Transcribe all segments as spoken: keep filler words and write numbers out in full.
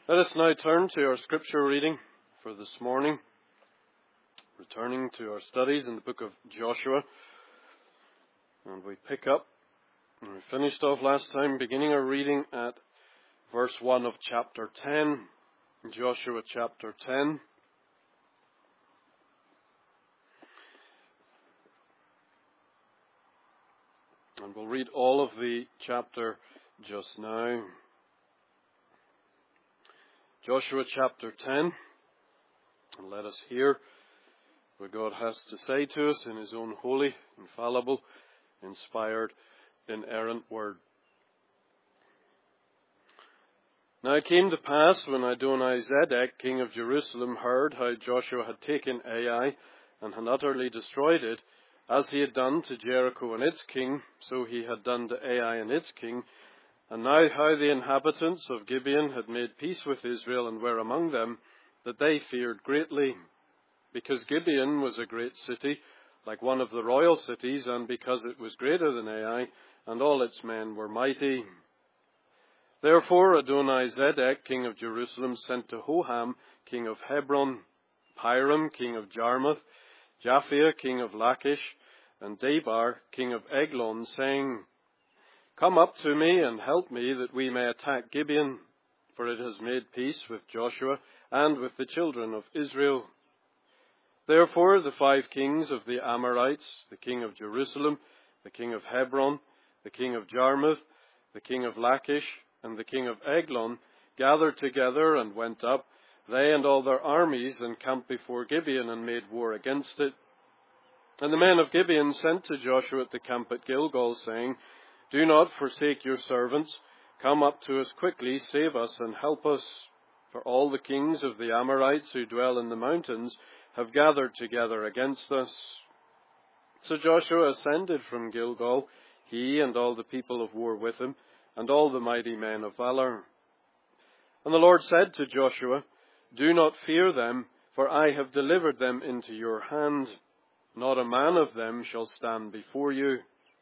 Let us now turn to our scripture reading for this morning, returning to our studies in the book of Joshua. And we pick up, and we finished off last time, beginning our reading at verse one of chapter ten, Joshua chapter ten. And we'll read all of the chapter just now. Joshua chapter ten, and let us hear what God has to say to us in His own holy, infallible, inspired, inerrant word. Now it came to pass, when Adoni-Zedek, king of Jerusalem, heard how Joshua had taken Ai and had utterly destroyed it, as he had done to Jericho and its king, so he had done to Ai and its king, and now how the inhabitants of Gibeon had made peace with Israel and were among them, that they feared greatly, because Gibeon was a great city, like one of the royal cities, and because it was greater than Ai, and all its men were mighty. Therefore Adoni-Zedek, king of Jerusalem, sent to Hoham, king of Hebron, Piram, king of Jarmuth, Japhia, king of Lachish, and Debar, king of Eglon, saying, Come up to me and help me, that we may attack Gibeon, for it has made peace with Joshua and with the children of Israel. Therefore the five kings of the Amorites, the king of Jerusalem, the king of Hebron, the king of Jarmuth, the king of Lachish, and the king of Eglon, gathered together and went up, they and all their armies, and camped before Gibeon and made war against it. And the men of Gibeon sent to Joshua at the camp at Gilgal, saying, Do not forsake your servants. Come up to us quickly, save us and help us. For all the kings of the Amorites who dwell in the mountains have gathered together against us. So Joshua ascended from Gilgal, he and all the people of war with him, and all the mighty men of valor. And the Lord said to Joshua, Do not fear them, for I have delivered them into your hand. Not a man of them shall stand before you.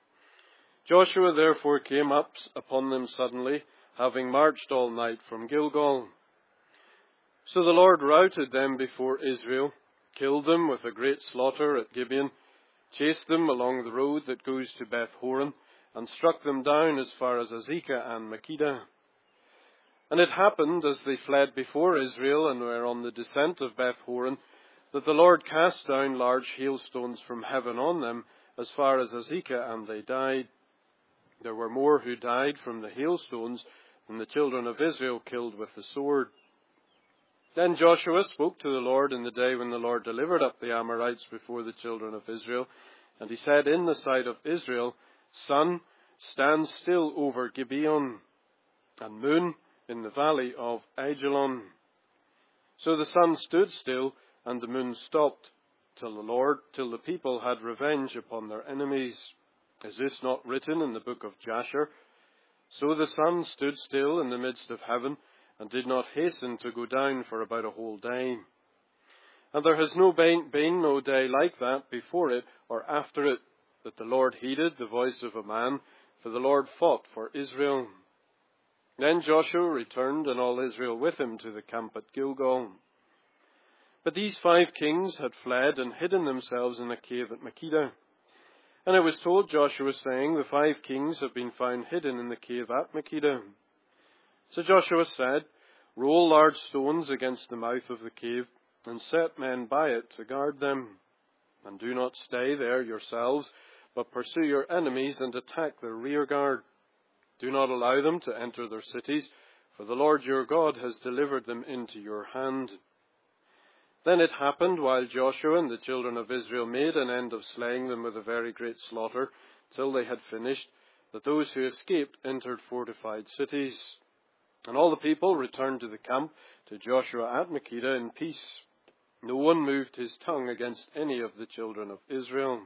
Joshua therefore came up upon them suddenly, having marched all night from Gilgal. So the Lord routed them before Israel, killed them with a great slaughter at Gibeon, chased them along the road that goes to Beth-horon, and struck them down as far as Azekah and Makkedah. And it happened, as they fled before Israel and were on the descent of Beth-horon, that the Lord cast down large hailstones from heaven on them, as far as Azekah, and they died. There were more who died from the hailstones than the children of Israel killed with the sword. Then Joshua spoke to the Lord in the day when the Lord delivered up the Amorites before the children of Israel. And he said in the sight of Israel, Sun, stand still over Gibeon, and moon in the valley of Ajalon. So the sun stood still, and the moon stopped, till the Lord, till the people had revenge upon their enemies. Is this not written in the book of Jasher? So the sun stood still in the midst of heaven, and did not hasten to go down for about a whole day. And there has no been, been no day like that before it or after it, that the Lord heeded the voice of a man, for the Lord fought for Israel. Then Joshua returned, and all Israel with him, to the camp at Gilgal. But these five kings had fled and hidden themselves in a cave at Makkedah. And it was told Joshua, saying, The five kings have been found hidden in the cave at Makkedah. So Joshua said, Roll large stones against the mouth of the cave, and set men by it to guard them. And do not stay there yourselves, but pursue your enemies and attack their rear guard. Do not allow them to enter their cities, for the Lord your God has delivered them into your hand. Then it happened, while Joshua and the children of Israel made an end of slaying them with a very great slaughter, till they had finished, that those who escaped entered fortified cities. And all the people returned to the camp to Joshua at Makkedah in peace. No one moved his tongue against any of the children of Israel.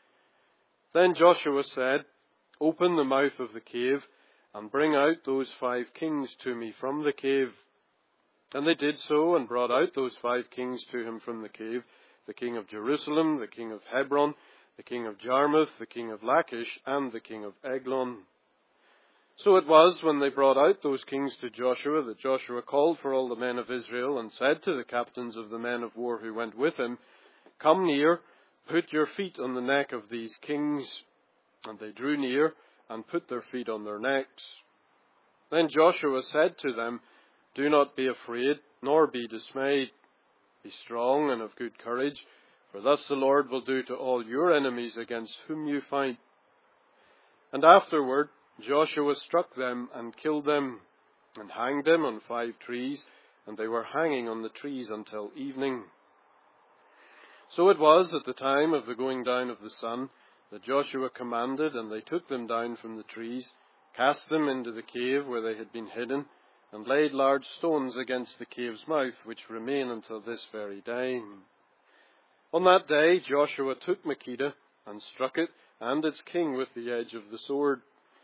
Then Joshua said, Open the mouth of the cave, and bring out those five kings to me from the cave. And they did so, and brought out those five kings to him from the cave, the king of Jerusalem, the king of Hebron, the king of Jarmuth, the king of Lachish, and the king of Eglon. So it was, when they brought out those kings to Joshua, that Joshua called for all the men of Israel and said to the captains of the men of war who went with him, "Come near, put your feet on the neck of these kings." And they drew near and put their feet on their necks. Then Joshua said to them, "Do not be afraid, nor be dismayed. Be strong and of good courage, for thus the Lord will do to all your enemies against whom you fight." And afterward Joshua struck them and killed them, and hanged them on five trees, and they were hanging on the trees until evening. So it was at the time of the going down of the sun that Joshua commanded, and they took them down from the trees, cast them into the cave where they had been hidden, and laid large stones against the cave's mouth, which remain until this very day. On that day Joshua took Makkedah, and struck it and its king with the edge of the sword.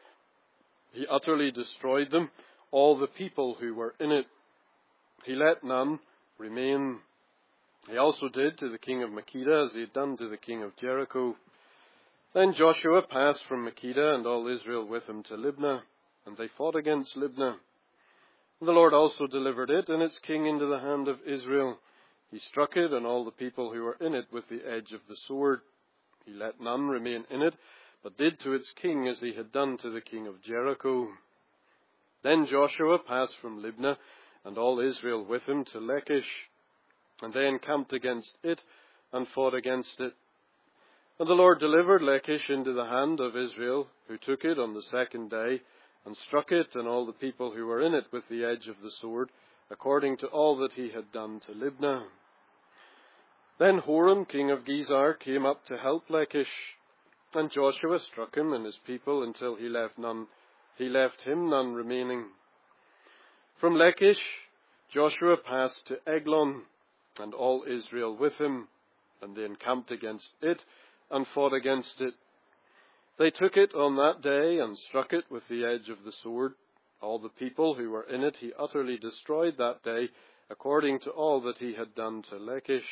He utterly destroyed them, all the people who were in it. He let none remain. He also did to the king of Makkedah as he had done to the king of Jericho. Then Joshua passed from Makkedah and all Israel with him to Libnah, and they fought against Libnah. The Lord also delivered it and its king into the hand of Israel. He struck it and all the people who were in it with the edge of the sword. He let none remain in it, but did to its king as he had done to the king of Jericho. Then Joshua passed from Libnah, and all Israel with him, to Lachish, and they encamped against it, and fought against it. And the Lord delivered Lachish into the hand of Israel, who took it on the second day, and struck it and all the people who were in it with the edge of the sword, according to all that he had done to Libnah. Then Horam, king of Gezer, came up to help Lachish, and Joshua struck him and his people until he left none, he left him none remaining. From Lachish, Joshua passed to Eglon, and all Israel with him, and they encamped against it, and fought against it. They took it on that day, and struck it with the edge of the sword. All the people who were in it he utterly destroyed that day, according to all that he had done to Lachish.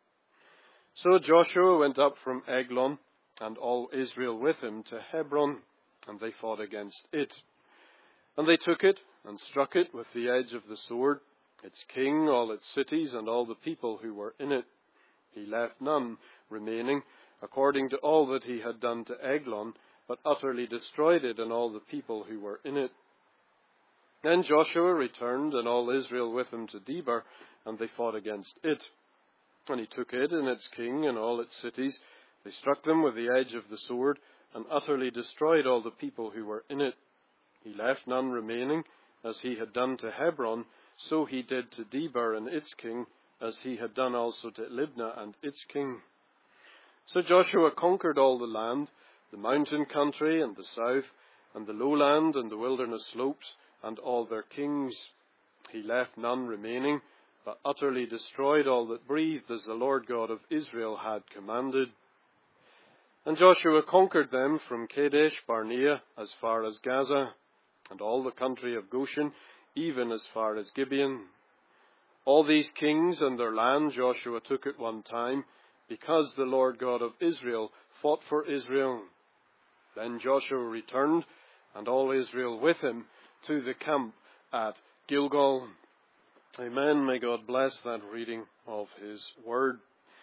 So Joshua went up from Eglon, and all Israel with him, to Hebron, and they fought against it. And they took it, and struck it with the edge of the sword, its king, all its cities, and all the people who were in it. He left none remaining, according to all that he had done to Eglon, but utterly destroyed it and all the people who were in it. Then Joshua returned, and all Israel with him, to Debir, and they fought against it. And he took it and its king and all its cities. They struck them with the edge of the sword, and utterly destroyed all the people who were in it. He left none remaining, as he had done to Hebron, so he did to Debir and its king, as he had done also to Libnah and its king. So Joshua conquered all the land, the mountain country and the south, and the lowland and the wilderness slopes, and all their kings. He left none remaining, but utterly destroyed all that breathed, as the Lord God of Israel had commanded. And Joshua conquered them from Kadesh Barnea as far as Gaza, and all the country of Goshen, even as far as Gibeon. All these kings and their land Joshua took at one time, because the Lord God of Israel fought for Israel. Then Joshua returned, and all Israel with him, to the camp at Gilgal. Amen. May God bless that reading of his word.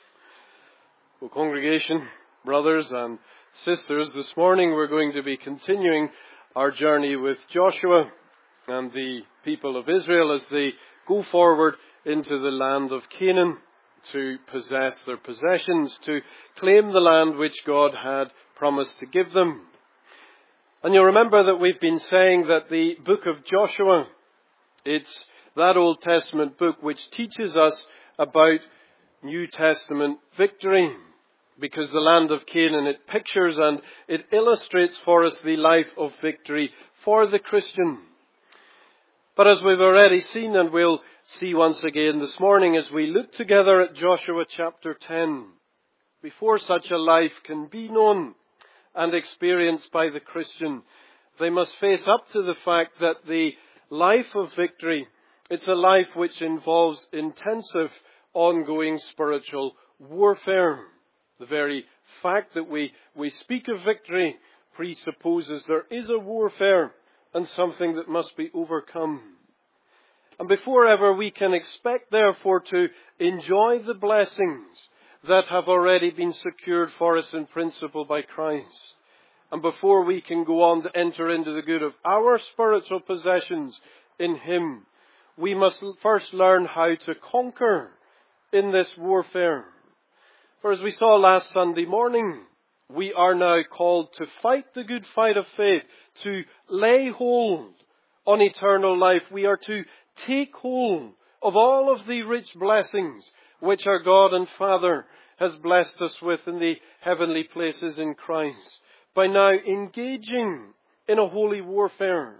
O congregation, brothers and sisters, this morning we're going to be continuing our journey with Joshua and the people of Israel as they go forward into the land of Canaan to possess their possessions, to claim the land which God had promised to give them. And you'll remember that we've been saying that the book of Joshua, it's that Old Testament book which teaches us about New Testament victory, because the land of Canaan, it pictures and it illustrates for us the life of victory for the Christian. But as we've already seen, and we'll see once again this morning as we look together at Joshua chapter ten, before such a life can be known and experienced by the Christian, they must face up to the fact that the life of victory, it's a life which involves intensive, ongoing spiritual warfare. The very fact that we, we speak of victory presupposes there is a warfare and something that must be overcome. And before ever we can expect, therefore, to enjoy the blessings that have already been secured for us in principle by Christ, and before we can go on to enter into the good of our spiritual possessions in Him, we must first learn how to conquer in this warfare. For as we saw last Sunday morning, we are now called to fight the good fight of faith, to lay hold on eternal life. We are to take hold of all of the rich blessings which our God and Father has blessed us with in the heavenly places in Christ, by now engaging in a holy warfare.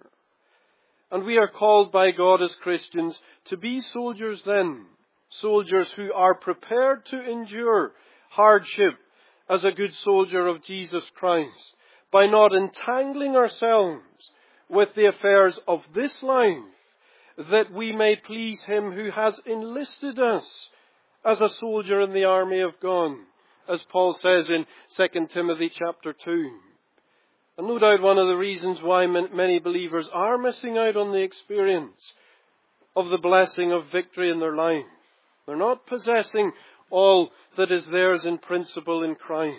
And we are called by God as Christians to be soldiers then, soldiers who are prepared to endure hardship as a good soldier of Jesus Christ, by not entangling ourselves with the affairs of this life, that we may please Him who has enlisted us as a soldier in the army of God, as Paul says in Second Timothy chapter two. And no doubt one of the reasons why many believers are missing out on the experience of the blessing of victory in their life. They're not possessing all that is theirs in principle in Christ.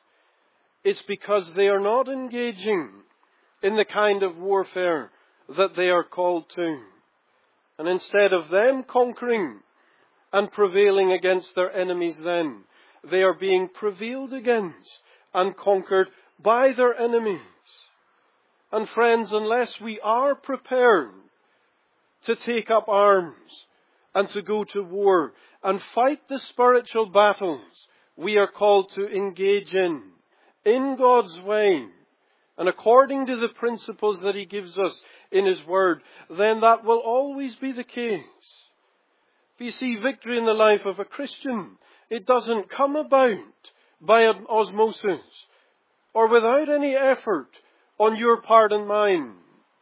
It's because they are not engaging in the kind of warfare that they are called to. And instead of them conquering and prevailing against their enemies then, they are being prevailed against and conquered by their enemies. And friends, unless we are prepared to take up arms and to go to war and fight the spiritual battles we are called to engage in, in God's way, and according to the principles that He gives us in His Word, then that will always be the case. If you see victory in the life of a Christian, it doesn't come about by osmosis or without any effort on your part and mine,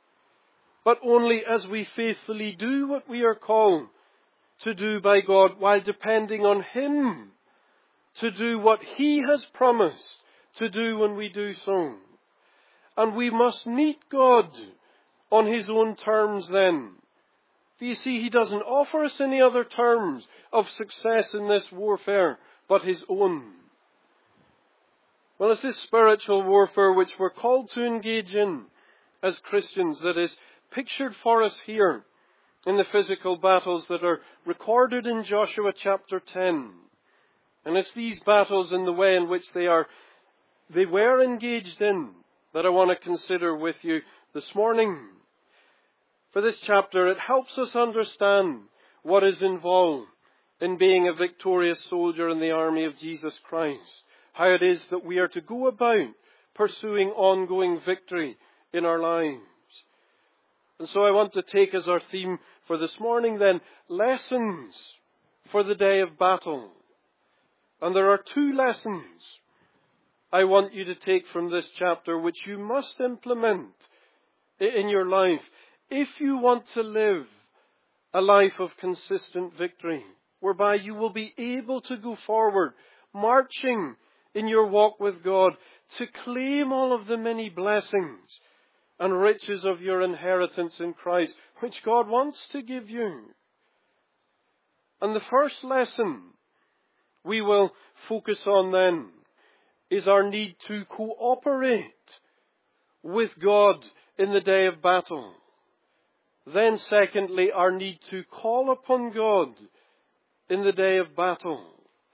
but only as we faithfully do what we are called to do by God, while depending on Him to do what He has promised to do when we do so. And we must meet God on His own terms then. For you see, He doesn't offer us any other terms of success in this warfare but His own. Well, it's this spiritual warfare which we're called to engage in as Christians that is pictured for us here in the physical battles that are recorded in Joshua chapter ten. And it's these battles and the way in which they are, they were engaged in that I want to consider with you this morning. For this chapter, it helps us understand what is involved in being a victorious soldier in the army of Jesus Christ. How it is that we are to go about pursuing ongoing victory in our lives. And so I want to take as our theme for this morning then, lessons for the day of battle. And there are two lessons I want you to take from this chapter which you must implement in your life if you want to live a life of consistent victory, whereby you will be able to go forward, marching in your walk with God, to claim all of the many blessings and riches of your inheritance in Christ, which God wants to give you. And the first lesson we will focus on then is our need to cooperate with God in the day of battle. Then secondly, our need to call upon God in the day of battle.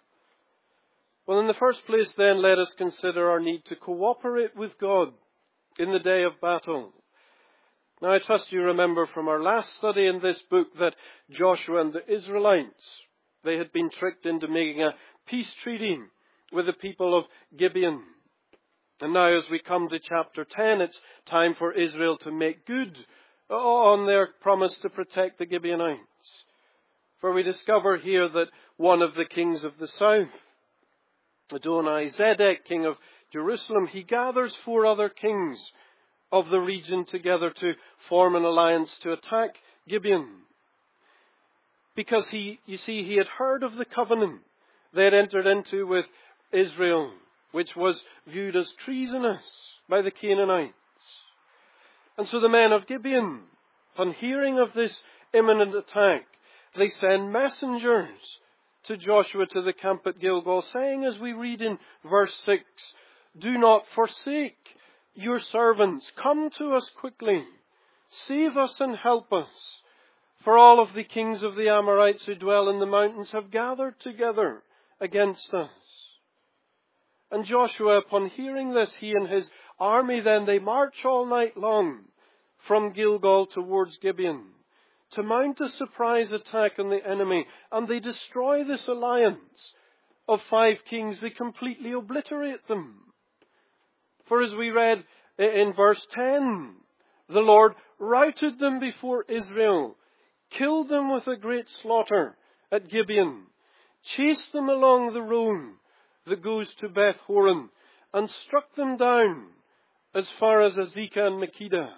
Well, in the first place then, let us consider our need to cooperate with God in the day of battle. Now, I trust you remember from our last study in this book that Joshua and the Israelites, they had been tricked into making a peace treaty with the people of Gibeon. And now as we come to chapter ten, it's time for Israel to make good on their promise to protect the Gibeonites. For we discover here that one of the kings of the south, Adoni-Zedek, king of Jerusalem, he gathers four other kings of the region together to form an alliance to attack Gibeon. Because he, you see, he had heard of the covenant they had entered into with Israel, which was viewed as treasonous by the Canaanites. And so the men of Gibeon, on hearing of this imminent attack, they send messengers to Joshua to the camp at Gilgal, saying, as we read in verse six, "Do not forsake your servants. Come to us quickly. Save us and help us. For all of the kings of the Amorites who dwell in the mountains have gathered together against us." And Joshua, upon hearing this, he and his army then, they march all night long from Gilgal towards Gibeon to mount a surprise attack on the enemy. And they destroy this alliance of five kings. They completely obliterate them. For as we read in verse ten, the Lord routed them before Israel, killed them with a great slaughter at Gibeon, chased them along the road that goes to Beth Horon, and struck them down as far as Azekah and Makkedah.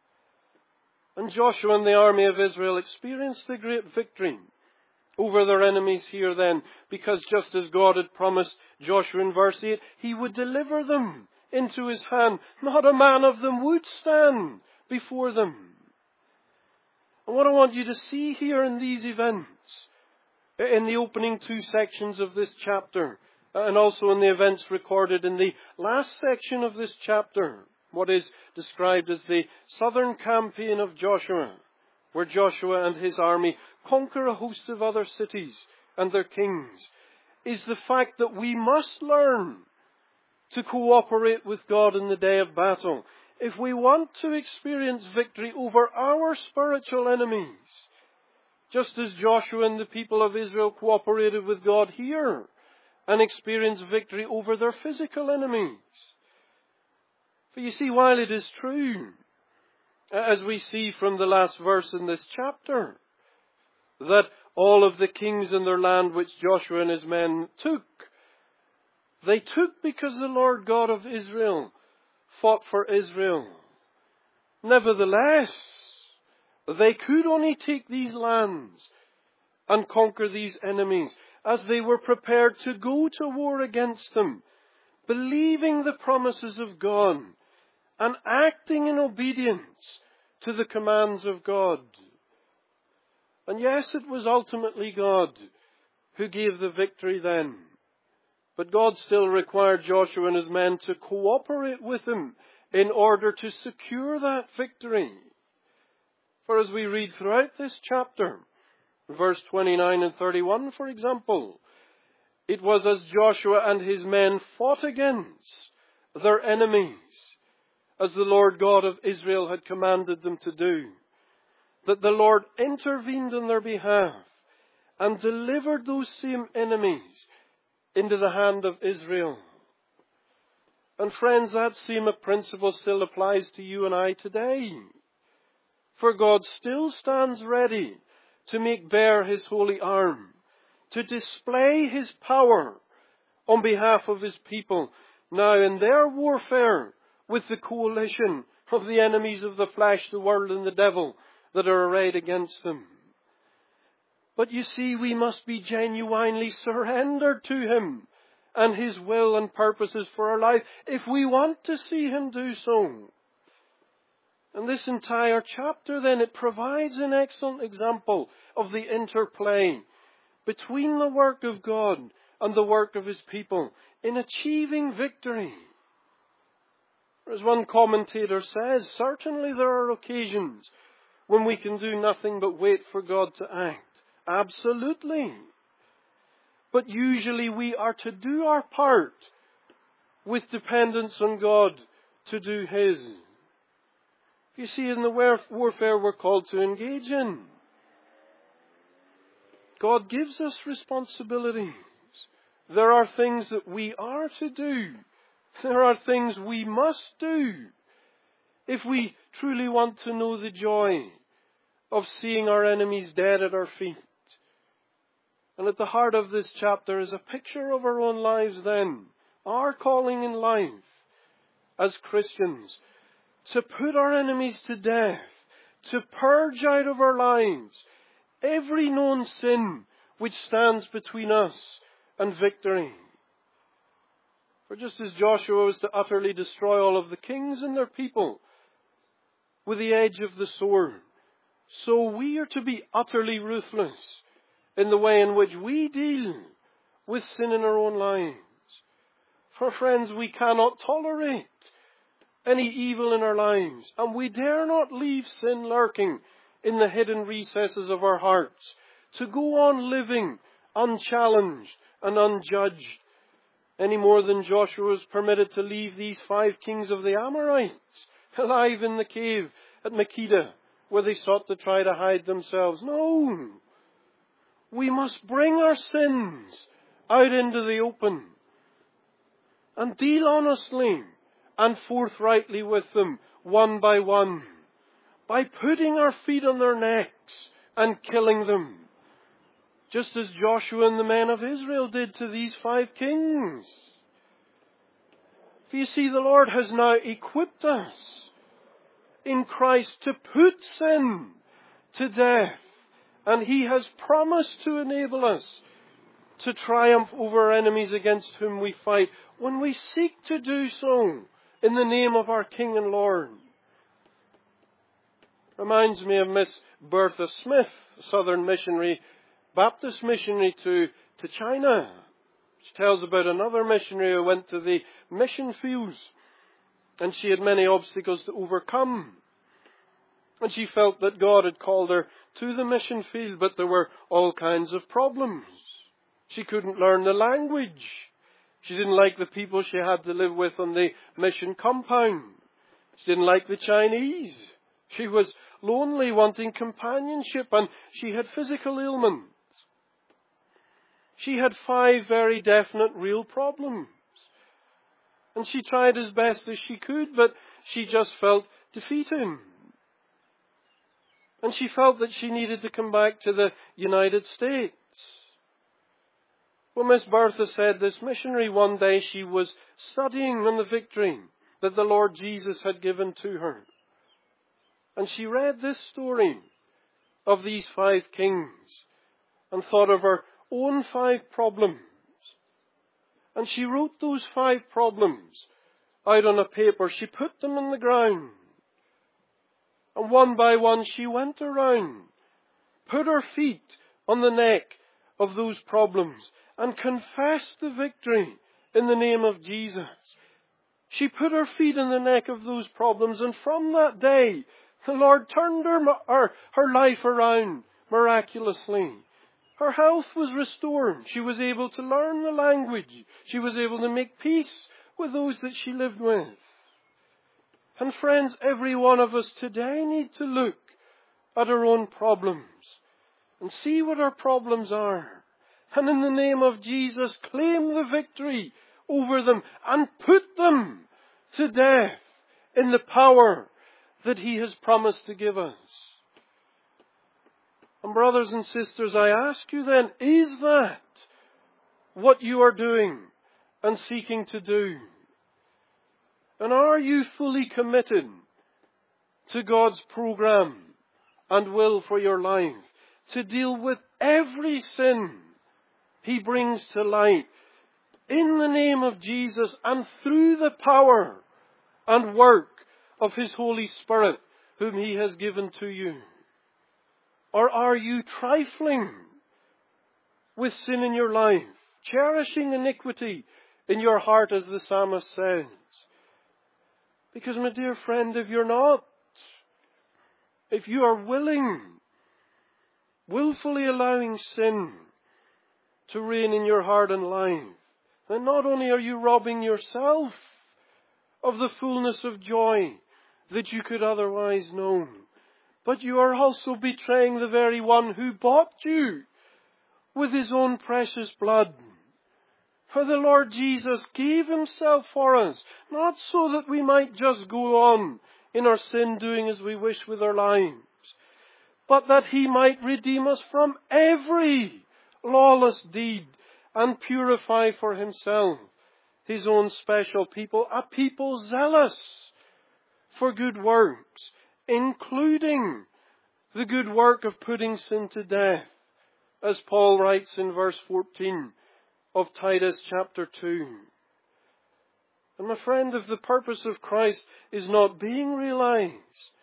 And Joshua and the army of Israel experienced a great victory over their enemies here then, because just as God had promised Joshua in verse eight, he would deliver them into his hand. Not a man of them would stand before them. And what I want you to see here in these events, in the opening two sections of this chapter, and also in the events recorded in the last section of this chapter, what is described as the southern campaign of Joshua, where Joshua and his army conquer a host of other cities and their kings, is the fact that we must learn to cooperate with God in the day of battle if we want to experience victory over our spiritual enemies, just as Joshua and the people of Israel cooperated with God here and experienced victory over their physical enemies. For you see, while it is true, as we see from the last verse in this chapter, that all of the kings in their land which Joshua and his men took, they took because the Lord God of Israel fought for Israel. Nevertheless, they could only take these lands and conquer these enemies as they were prepared to go to war against them, believing the promises of God and acting in obedience to the commands of God. And yes, it was ultimately God who gave the victory then. But God still required Joshua and his men to cooperate with him in order to secure that victory. For as we read throughout this chapter, verse twenty-nine and thirty-one, for example, it was as Joshua and his men fought against their enemies, as the Lord God of Israel had commanded them to do, that the Lord intervened on their behalf and delivered those same enemies into the hand of Israel. And friends, that same principle still applies to you and I today. For God still stands ready to make bare his holy arm, to display his power on behalf of his people, now in their warfare with the coalition of the enemies of the flesh, the world, and the devil that are arrayed against them. But you see, we must be genuinely surrendered to him and his will and purposes for our life if we want to see him do so. And this entire chapter then, it provides an excellent example of the interplay between the work of God and the work of his people in achieving victory. As one commentator says, certainly there are occasions when we can do nothing but wait for God to act. Absolutely. But usually we are to do our part with dependence on God to do his. You see, in the warfare we're called to engage in, God gives us responsibilities. There are things that we are to do. There are things we must do if we truly want to know the joy of seeing our enemies dead at our feet. And at the heart of this chapter is a picture of our own lives then, our calling in life as Christians, to put our enemies to death, to purge out of our lives every known sin which stands between us and victory. For just as Joshua was to utterly destroy all of the kings and their people, with the edge of the sword, so we are to be utterly ruthless in the way in which we deal with sin in our own lives. For friends, we cannot tolerate any evil in our lives, and we dare not leave sin lurking in the hidden recesses of our hearts, to go on living unchallenged and unjudged, any more than Joshua was permitted to leave these five kings of the Amorites alive in the cave at Makkedah, where they sought to try to hide themselves. No! We must bring our sins out into the open and deal honestly and forthrightly with them, one by one, by putting our feet on their necks and killing them, just as Joshua and the men of Israel did to these five kings. For you see, the Lord has now equipped us in Christ to put sin to death, and He has promised to enable us to triumph over our enemies against whom we fight when we seek to do so in the name of our King and Lord. Reminds me of Miss Bertha Smith, Southern missionary, Baptist missionary to, to China. She tells about another missionary who went to the mission fields, and she had many obstacles to overcome. And she felt that God had called her to the mission field, but there were all kinds of problems. She couldn't learn the language. She didn't like the people she had to live with on the mission compound. She didn't like the Chinese. She was lonely, wanting companionship, and she had physical ailments. She had five very definite, real problems. And she tried as best as she could, but she just felt defeated. And she felt that she needed to come back to the United States. Well, Miss Bertha said this missionary one day she was studying on the victory that the Lord Jesus had given to her. And she read this story of these five kings and thought of her own five problems. And she wrote those five problems out on a paper. She put them in the ground. And one by one she went around, put her feet on the neck of those problems, and confessed the victory in the name of Jesus. She put her feet in the neck of those problems, and from that day, the Lord turned her, her, her life around miraculously. Her health was restored. She was able to learn the language. She was able to make peace with those that she lived with. And friends, every one of us today need to look at our own problems and see what our problems are. And in the name of Jesus, claim the victory over them and put them to death in the power that He has promised to give us. And brothers and sisters, I ask you then, is that what you are doing and seeking to do? And are you fully committed to God's program and will for your life to deal with every sin He brings to light in the name of Jesus and through the power and work of His Holy Spirit whom He has given to you? Or are you trifling with sin in your life, cherishing iniquity in your heart, as the psalmist says? Because, my dear friend, if you're not, if you are willing, willfully allowing sin to reign in your heart and life, then not only are you robbing yourself of the fullness of joy that you could otherwise know, but you are also betraying the very one who bought you with His own precious blood. For the Lord Jesus gave Himself for us, not so that we might just go on in our sin doing as we wish with our lives, but that He might redeem us from every lawless deed and purify for Himself His own special people, a people zealous for good works, including the good work of putting sin to death, as Paul writes in verse fourteen of Titus chapter two. And my friend, if the purpose of Christ is not being realized,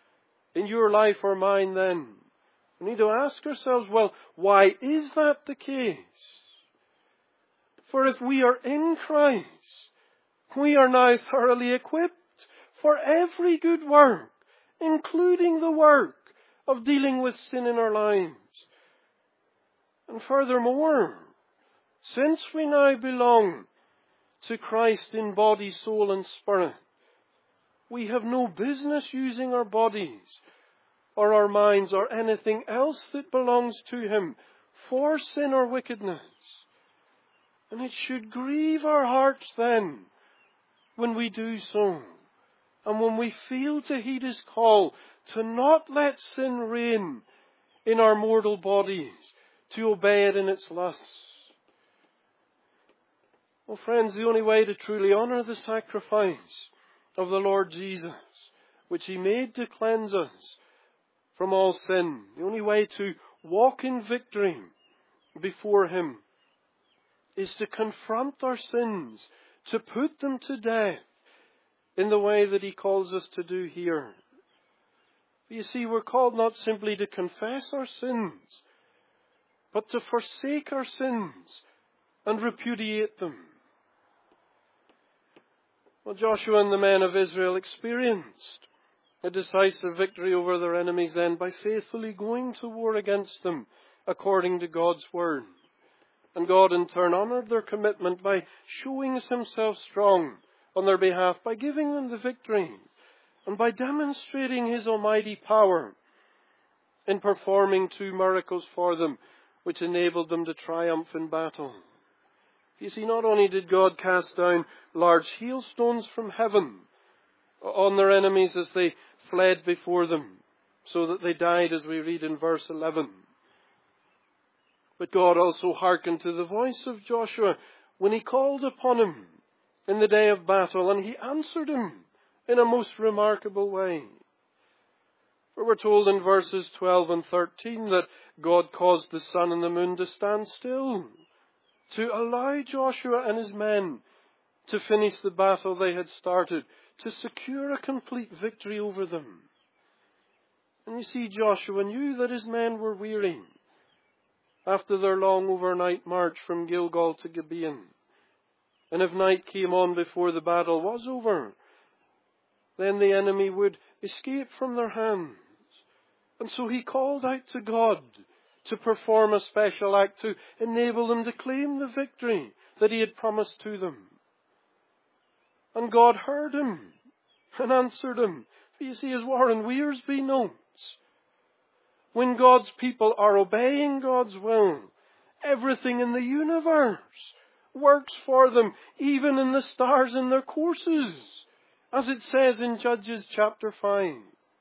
in your life or mine then? We need to ask ourselves, well, why is that the case? For if we are in Christ, we are now thoroughly equipped for every good work, including the work of dealing with sin in our lives. And furthermore, since we now belong to Christ in body, soul and spirit, we have no business using our bodies or our minds or anything else that belongs to Him for sin or wickedness. And it should grieve our hearts then when we do so, and when we fail to heed His call to not let sin reign in our mortal bodies, to obey it in its lusts. Well, friends, the only way to truly honour the sacrifice of the Lord Jesus, which He made to cleanse us from all sin, the only way to walk in victory before Him, is to confront our sins, to put them to death in the way that He calls us to do here. You see, we're called not simply to confess our sins, but to forsake our sins and repudiate them. Well, Joshua and the men of Israel experienced a decisive victory over their enemies then by faithfully going to war against them according to God's word. And God in turn honoured their commitment by showing Himself strong on their behalf, by giving them the victory, and by demonstrating His almighty power in performing two miracles for them, which enabled them to triumph in battle. You see, not only did God cast down large hailstones from heaven on their enemies as they fled before them, so that they died, as we read in verse eleven, but God also hearkened to the voice of Joshua when he called upon him in the day of battle, and He answered him in a most remarkable way. For we're told in verses twelve and thirteen that God caused the sun and the moon to stand still, to allow Joshua and his men to finish the battle they had started, to secure a complete victory over them. And you see, Joshua knew that his men were weary after their long overnight march from Gilgal to Gibeon. And if night came on before the battle was over, then the enemy would escape from their hands. And so he called out to God to perform a special act to enable them to claim the victory that He had promised to them. And God heard him and answered him. For you see, as Warren Wearsby notes, when God's people are obeying God's will, everything in the universe works for them, even in the stars in their courses, as it says in Judges chapter five.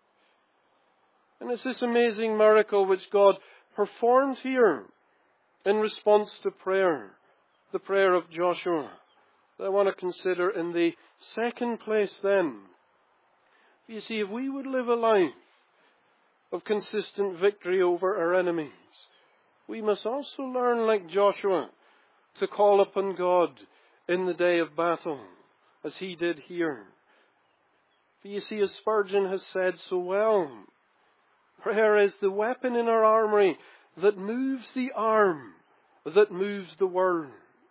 And it's this amazing miracle which God performed here in response to prayer, the prayer of Joshua, that I want to consider in the second place then. You see, if we would live a life of consistent victory over our enemies, we must also learn, like Joshua, to call upon God in the day of battle, as he did here. For you see, as Spurgeon has said so well, prayer is the weapon in our armory that moves the arm, that moves the world.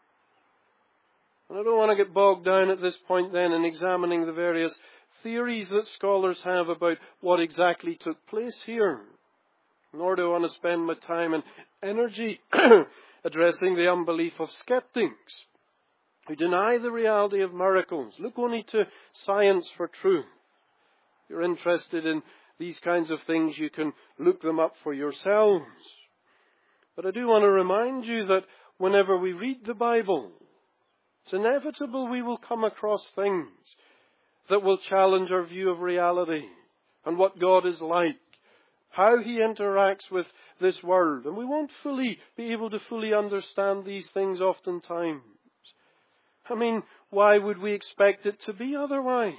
And I don't want to get bogged down at this point then in examining the various theories that scholars have about what exactly took place here, nor do I want to spend my time and energy addressing the unbelief of skeptics who deny the reality of miracles, look only to science for truth. If you're interested in these kinds of things, you can look them up for yourselves. But I do want to remind you that whenever we read the Bible, it's inevitable we will come across things that will challenge our view of reality and what God is like, how He interacts with this world. And we won't fully be able to fully understand these things oftentimes. I mean, why would we expect it to be otherwise?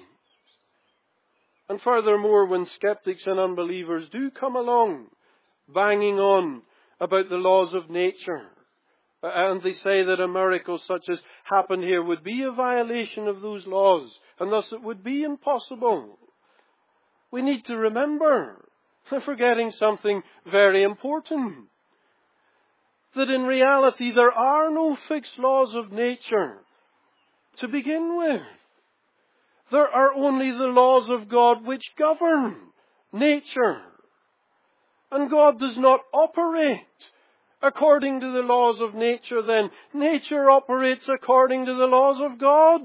And furthermore, when skeptics and unbelievers do come along, banging on about the laws of nature, and they say that a miracle such as happened here would be a violation of those laws, and thus it would be impossible, we need to remember They're forgetting something very important. That in reality there are no fixed laws of nature to begin with. There are only the laws of God which govern nature. And God does not operate according to the laws of nature then. Nature operates according to the laws of God.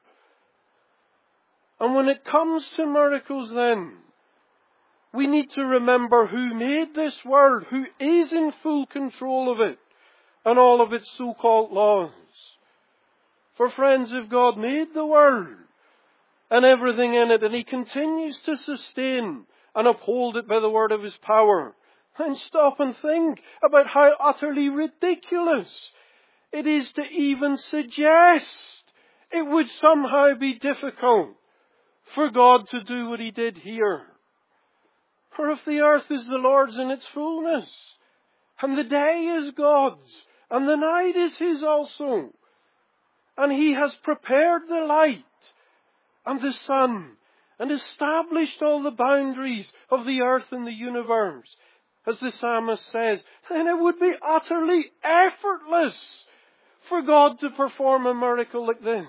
And when it comes to miracles then, we need to remember who made this world, who is in full control of it, and all of its so-called laws. For friends, if God made the world and everything in it, and He continues to sustain and uphold it by the word of His power, then stop and think about how utterly ridiculous it is to even suggest it would somehow be difficult for God to do what He did here. For if the earth is the Lord's in its fullness, and the day is God's, and the night is His also, and He has prepared the light and the sun, and established all the boundaries of the earth and the universe, as the psalmist says, then it would be utterly effortless for God to perform a miracle like this.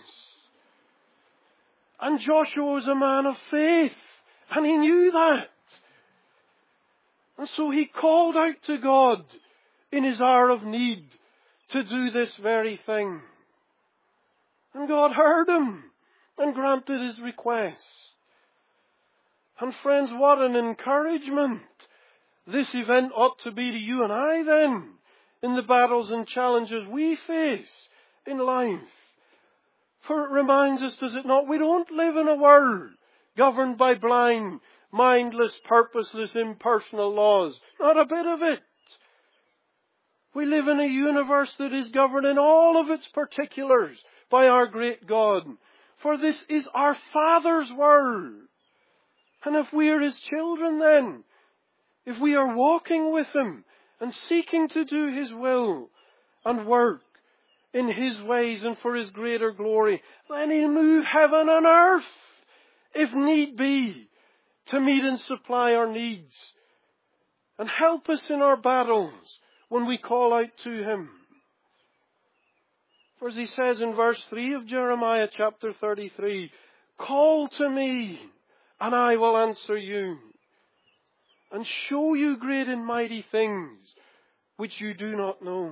And Joshua was a man of faith, and he knew that. And so he called out to God in his hour of need to do this very thing. And God heard him and granted his request. And friends, what an encouragement this event ought to be to you and I then, in the battles and challenges we face in life. For it reminds us, does it not, we don't live in a world governed by blind, mindless, purposeless, impersonal laws. Not a bit of it. We live in a universe that is governed in all of its particulars by our great God. For this is our Father's world. And if we are His children then, if we are walking with Him and seeking to do His will and work in His ways and for His greater glory, then He'll move heaven and earth, if need be, to meet and supply our needs and help us in our battles when we call out to Him. For as He says in verse three of Jeremiah chapter thirty-three, call to me and I will answer you and show you great and mighty things which you do not know.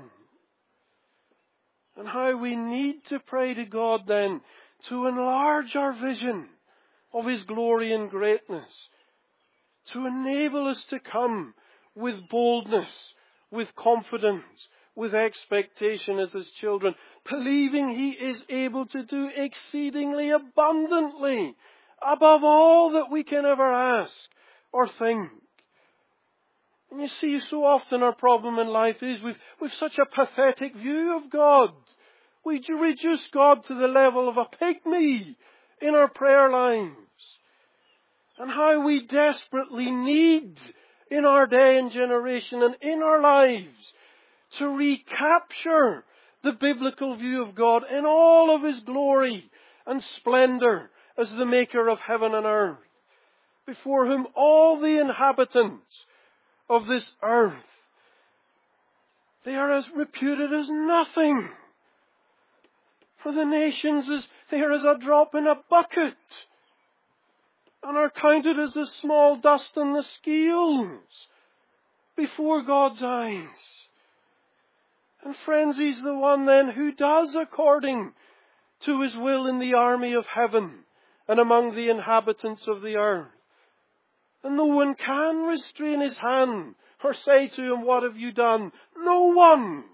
And how we need to pray to God then to enlarge our vision of His glory and greatness, to enable us to come with boldness, with confidence, with expectation as His children, believing He is able to do exceedingly abundantly above all that we can ever ask or think. And you see, so often our problem in life is we've, we've such a pathetic view of God. We reduce God to the level of a pygmy in our prayer lives. And how we desperately need in our day and generation and in our lives to recapture the biblical view of God in all of His glory and splendor as the maker of heaven and earth, before whom all the inhabitants of this earth, they are as reputed as nothing. For the nations, as they are as a drop in a bucket, and are counted as the small dust on the scales before God's eyes. And friends, He's the one then who does according to His will in the army of heaven and among the inhabitants of the earth. And no one can restrain His hand or say to Him, what have you done? No one.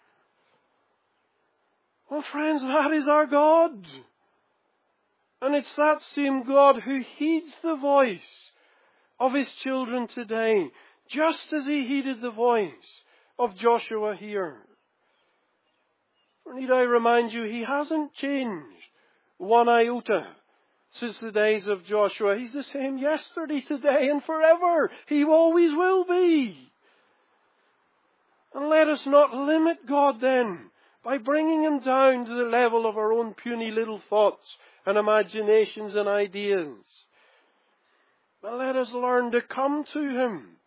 Well, friends, that is our God. And it's that same God who heeds the voice of His children today, just as He heeded the voice of Joshua here. For need I remind you, He hasn't changed one iota since the days of Joshua. He's the same yesterday, today, and forever. He always will be. And let us not limit God then by bringing Him down to the level of our own puny little thoughts and imaginations and ideas. But let us learn to come to Him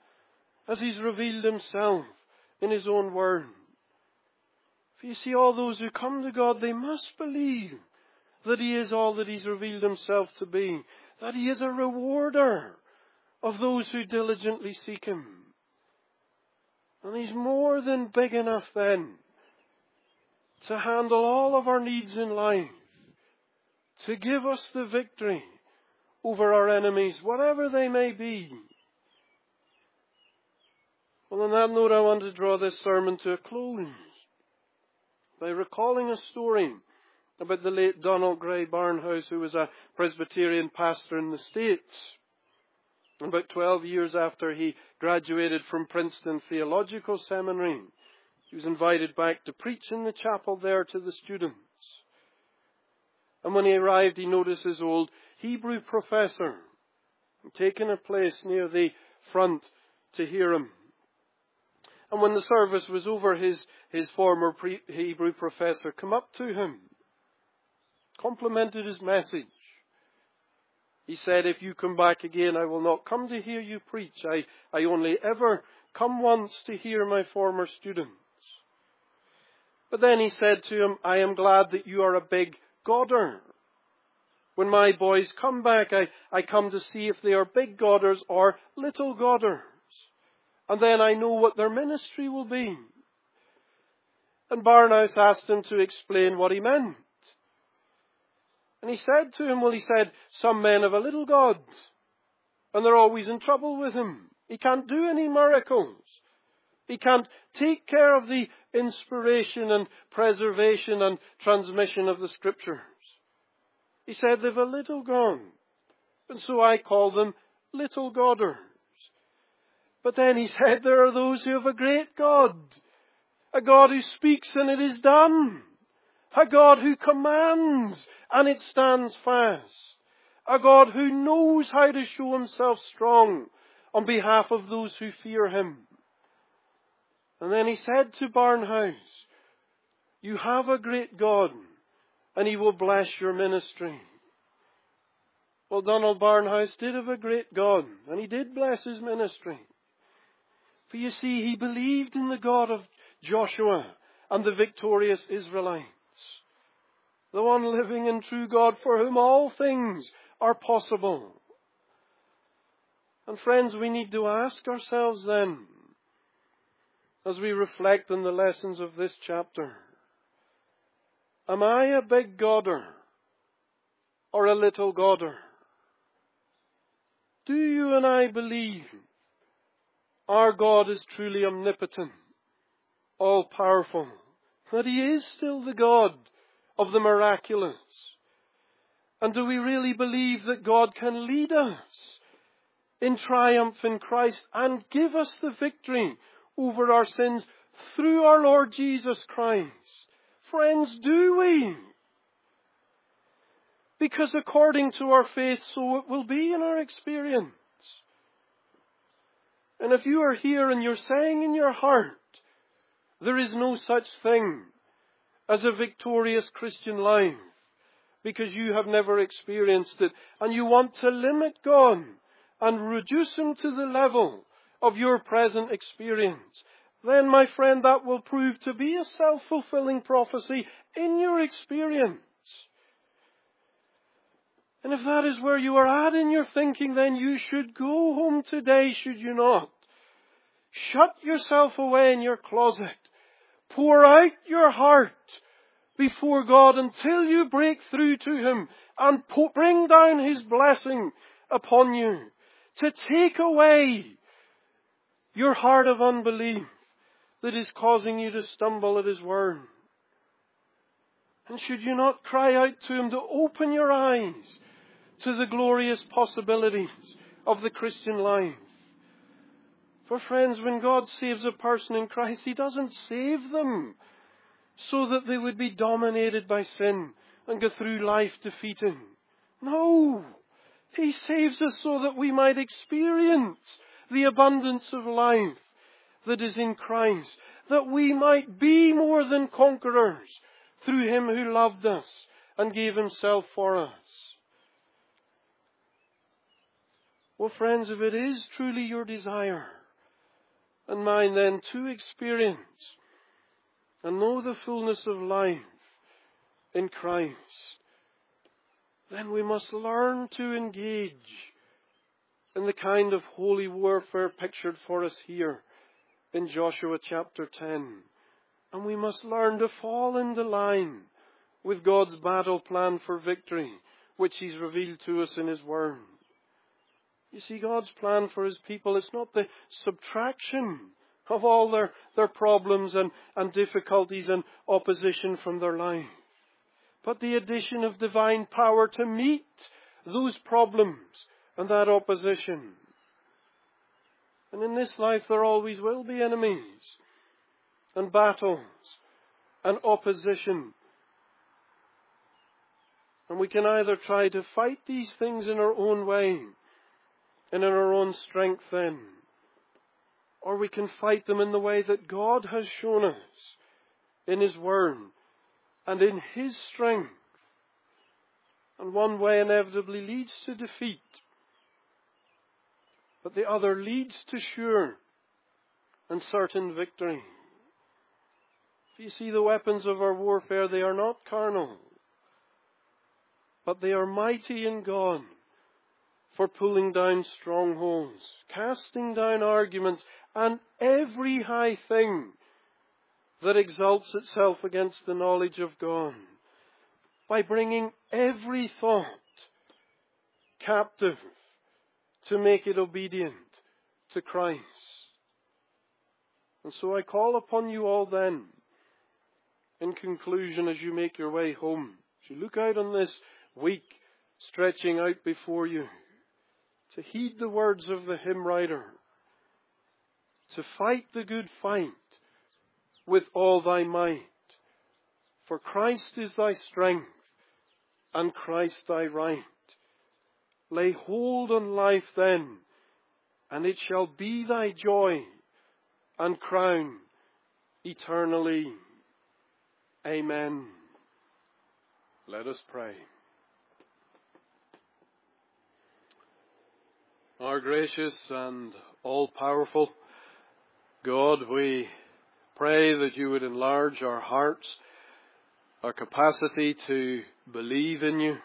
as He's revealed Himself in His own word. For you see, all those who come to God, they must believe that He is all that He's revealed Himself to be, that He is a rewarder of those who diligently seek Him. And He's more than big enough then to handle all of our needs in life, to give us the victory over our enemies, whatever they may be. Well, on that note, I want to draw this sermon to a close by recalling a story about the late Donald Gray Barnhouse, who was a Presbyterian pastor in the States. About twelve years after he graduated from Princeton Theological Seminary, he was invited back to preach in the chapel there to the students. And when he arrived, he noticed his old Hebrew professor taking a place near the front to hear him. And when the service was over, his, his former pre- Hebrew professor came up to him, complimented his message. He said, "If you come back again, I will not come to hear you preach. I, I only ever come once to hear my former students." But then he said to him, "I am glad that you are a big Godder. When my boys come back, I, I come to see if they are big Godders or little Godders. And then I know what their ministry will be." And Barnhouse asked him to explain what he meant. And he said to him, well, he said, "Some men have a little God, and they're always in trouble with Him. He can't do any miracles. He can't take care of the inspiration and preservation and transmission of the Scriptures. He said, they've a little God, and so I call them little Godders. But then he said, there are those who have a great God, a God who speaks and it is done, a God who commands and it stands fast, a God who knows how to show Himself strong on behalf of those who fear Him." And then he said to Barnhouse, "You have a great God and He will bless your ministry." Well, Donald Barnhouse did have a great God, and He did bless his ministry. For you see, he believed in the God of Joshua and the victorious Israelites, the one living and true God for whom all things are possible. And friends, we need to ask ourselves then, as we reflect on the lessons of this chapter, am I a big Godder or a little Godder? Do you and I believe our God is truly omnipotent, all-powerful, that He is still the God of the miraculous? And do we really believe that God can lead us in triumph in Christ and give us the victory over our sins through our Lord Jesus Christ? Friends, do we? Because according to our faith, so it will be in our experience. And if you are here and you're saying in your heart, there is no such thing as a victorious Christian life, because you have never experienced it, and you want to limit God and reduce Him to the level of your present experience, then, my friend, that will prove to be a self-fulfilling prophecy in your experience. And if that is where you are at in your thinking, then you should go home today, should you not? Shut yourself away in your closet. Pour out your heart before God until you break through to Him and bring down His blessing upon you to take away your heart of unbelief that is causing you to stumble at His word. And should you not cry out to Him to open your eyes to the glorious possibilities of the Christian life? For friends, when God saves a person in Christ, He doesn't save them so that they would be dominated by sin and go through life defeated. No! He saves us so that we might experience the abundance of life that is in Christ, that we might be more than conquerors through Him who loved us and gave Himself for us. Well, friends, if it is truly your desire and mine then to experience and know the fullness of life in Christ, then we must learn to engage in the kind of holy warfare pictured for us here in Joshua chapter ten. And we must learn to fall into line with God's battle plan for victory, which He's revealed to us in His Word. You see, God's plan for His people, it's not the subtraction of all their, their problems and, and difficulties and opposition from their life, but the addition of divine power to meet those problems and that opposition. And in this life there always will be enemies and battles and opposition. And we can either try to fight these things in our own way and in our own strength then, or we can fight them in the way that God has shown us in His Word and in His strength. And one way inevitably leads to defeat, but the other leads to sure and certain victory. If you see the weapons of our warfare, they are not carnal, but they are mighty in God for pulling down strongholds, casting down arguments, and every high thing that exalts itself against the knowledge of God, by bringing every thought captive to make it obedient to Christ. And so I call upon you all then, in conclusion, as you make your way home, as you look out on this week stretching out before you, to heed the words of the hymn writer, to fight the good fight with all thy might. For Christ is thy strength, and Christ thy right. Lay hold on life then, and it shall be thy joy and crown eternally. Amen. Let us pray. Our gracious and all-powerful God, we pray that you would enlarge our hearts, our capacity to believe in you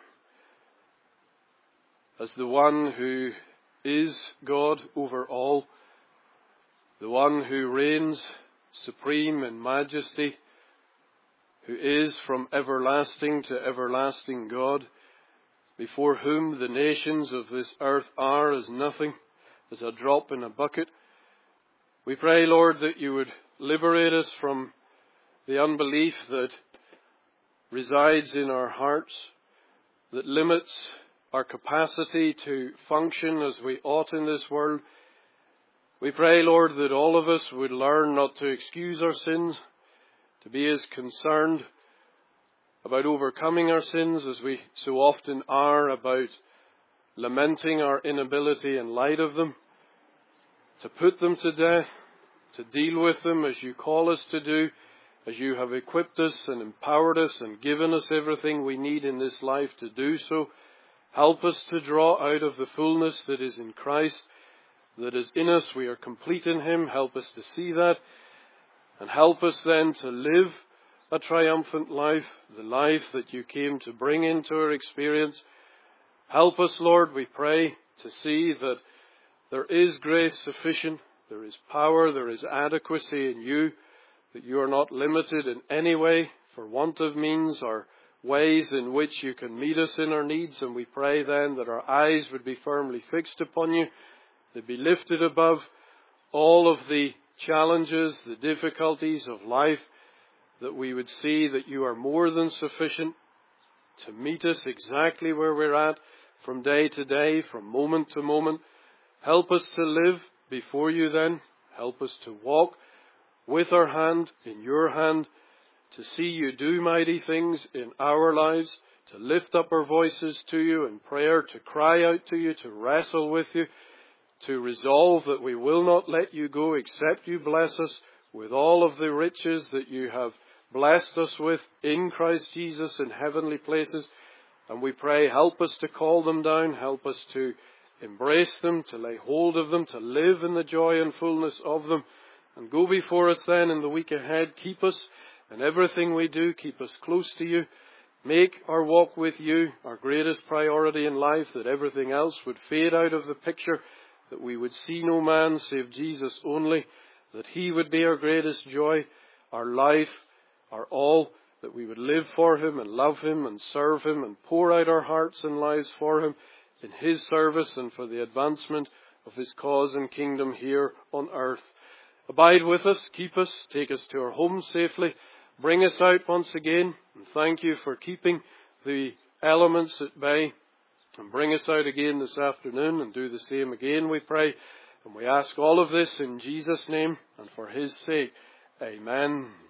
as the one who is God over all, the one who reigns supreme in majesty, who is from everlasting to everlasting God, before whom the nations of this earth are as nothing, as a drop in a bucket. We pray, Lord, that you would liberate us from the unbelief that resides in our hearts, that limits our capacity to function as we ought in this world. We pray, Lord, that all of us would learn not to excuse our sins, to be as concerned about overcoming our sins as we so often are about lamenting our inability in light of them, to put them to death, to deal with them as you call us to do, as you have equipped us and empowered us and given us everything we need in this life to do so. Help us to draw out of the fullness that is in Christ, that is in us. We are complete in Him. Help us to see that, and help us then to live a triumphant life, the life that you came to bring into our experience. Help us, Lord, we pray, to see that there is grace sufficient, there is power, there is adequacy in you, that you are not limited in any way for want of means or ways in which you can meet us in our needs. And we pray then that our eyes would be firmly fixed upon you, they'd be lifted above all of the challenges, the difficulties of life, that we would see that you are more than sufficient to meet us exactly where we're at from day to day, from moment to moment. Help us to live before you then. Help us to walk with our hand in your hand, to see you do mighty things in our lives, to lift up our voices to you in prayer, to cry out to you, to wrestle with you, to resolve that we will not let you go except you bless us with all of the riches that you have blessed us with in Christ Jesus in heavenly places. And we pray, help us to call them down, help us to embrace them, to lay hold of them, to live in the joy and fullness of them, And go before us then in the week ahead. Keep us in everything we do. Keep us close to you. Make our walk with you our greatest priority in life, that everything else would fade out of the picture, that we would see no man save Jesus only, that he would be our greatest joy, our life, our all, that we would live for him and love him and serve him and pour out our hearts and lives for him in his service and for the advancement of his cause and kingdom here on earth. Abide with us, keep us, take us to our homes safely, bring us out once again, and thank you for keeping the elements at bay, and bring us out again this afternoon and do the same again, we pray. And we ask all of this in Jesus' name and for his sake. Amen.